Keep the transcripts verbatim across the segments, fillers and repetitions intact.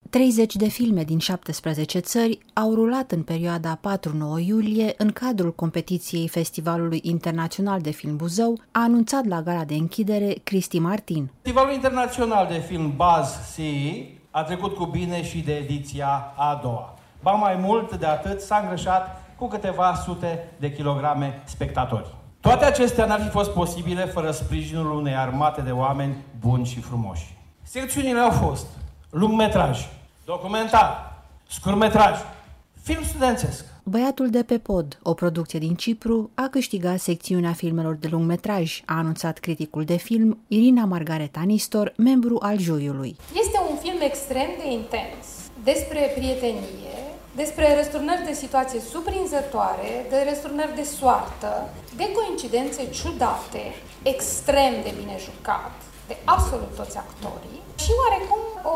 treizeci de filme din șaptesprezece țări au rulat în perioada patru-nouă iulie în cadrul competiției Festivalului Internațional de Film Buzău, a anunțat la gala de închidere Cristi Martin. Festivalul Internațional de Film Buzz C E a trecut cu bine și de ediția a doua. Ba mai mult de atât, s-a îngrășat cu câteva sute de kilograme spectatori. Toate acestea n-ar fi fost posibile fără sprijinul unei armate de oameni buni și frumoși. Secțiunile au fost lungmetraj, documentar, scurtmetraj, film studențesc. Băiatul de pe pod, o producție din Cipru, a câștigat secțiunea filmelor de lungmetraj, a anunțat criticul de film Irina Margareta Nistor, membru al juriului. Este un film extrem de intens, despre prietenie, despre răsturnări de situație surprinzătoare, de răsturnări de soartă, de coincidențe ciudate, extrem de bine jucat de absolut toți actorii și oarecum o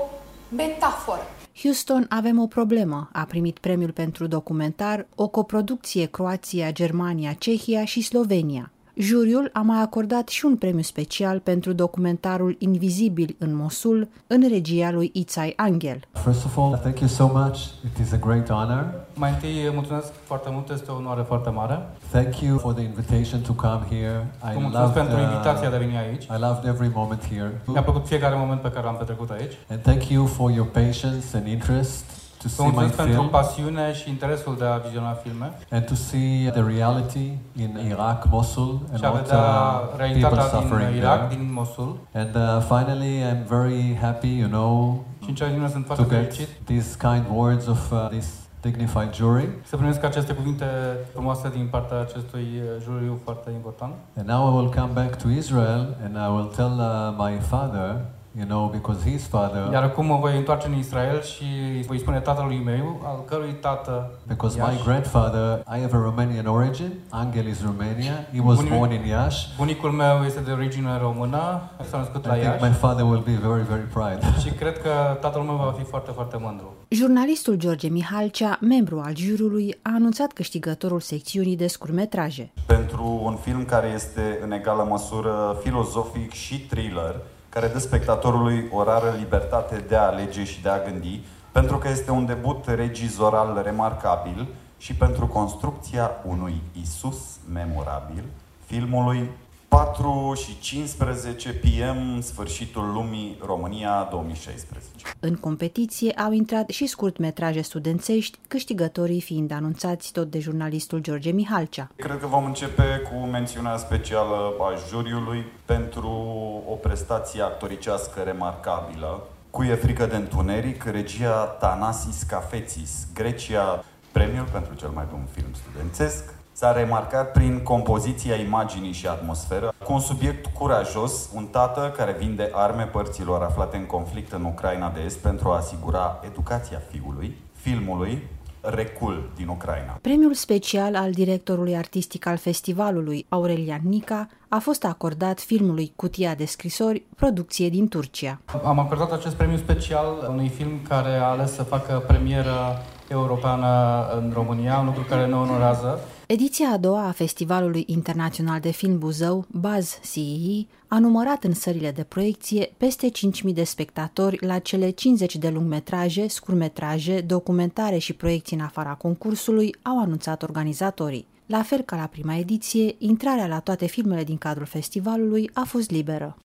metaforă. Houston, avem o problemă, a primit premiul pentru documentar, o coproducție Croația, Germania, Cehia și Slovenia. Juriul a mai acordat și un premiu special pentru documentarul Invizibil în Mosul, în regia lui Itzhak Angel. First of all, thank you so much. It is a great honor. Mai întâi mulțumesc foarte mult, este o onoare foarte mare. Thank you for the invitation to come here. I mulțumesc pentru the, invitația de a veni aici. I loved every moment here. Mi-a plăcut fiecare moment pe care l-am petrecut aici. And thank you for your patience and interest to see my mulțumesc pentru film. pasiune și interesul de a viziona filme. And to see the reality in Iraq, Mosul, and și a what vedea uh, people realitatea suffering din Irak, there. din Mosul. And uh, finally, I'm very happy, you know, și în cea din urmă sunt to foarte get fericit these kind words of uh, this dignified jury. Să primesc aceste cuvinte frumoase din partea acestui juriu foarte important. And now I will come back to Israel and I will tell uh, my father, you know, because his father. Iar acum mă voi întoarce în Israel și voi spune tatălui meu, al cărui tată. Because Iași. my grandfather, I have a Romanian origin. Angel is Romania. He was Bunic, born in Iași. Bunicul meu este de origine română, s-a născut la I think Iași. my father will be very, very proud. Și cred că tatăl meu va fi foarte, foarte mândru. Jurnalistul George Mihalcea, membru al juriului, a anunțat câștigătorul secțiunii de scurtmetraje. Pentru un film care este în egală măsură filozofic și thriller, care dă spectatorului o rară libertate de a alege și de a gândi, pentru că este un debut regizoral remarcabil și pentru construcția unui Isus memorabil, filmului patru și cincisprezece p m, Sfârșitul lumii, România, două mii șaisprezece. În competiție au intrat și scurtmetraje studențești, câștigătorii fiind anunțați tot de jurnalistul George Mihalcea. Cred că vom începe cu mențiunea specială a juriului pentru o prestație actoricească remarcabilă. Cui e frică de întuneric, regia Thanasis Kafetsis, Grecia, premiul pentru cel mai bun film studențesc. S-a remarcat prin compoziția imaginii și atmosferă, cu un subiect curajos, un tată care vinde arme părților aflate în conflict în Ucraina de Est pentru a asigura educația fiului, filmului Recul din Ucraina. Premiul special al directorului artistic al festivalului, Aurelian Nica, a fost acordat filmului Cutia de scrisori, producție din Turcia. Am acordat acest premiu special unui film care a ales să facă premieră europeană în România, un lucru care ne onorează. Ediția a doua a Festivalului Internațional de Film Buzău, Buzz C E, a numărat în sălile de proiecție peste cinci mii de spectatori la cele cincizeci de lungmetraje, scurtmetraje, documentare și proiecții în afara concursului, au anunțat organizatorii. La fel ca la prima ediție, intrarea la toate filmele din cadrul festivalului a fost liberă.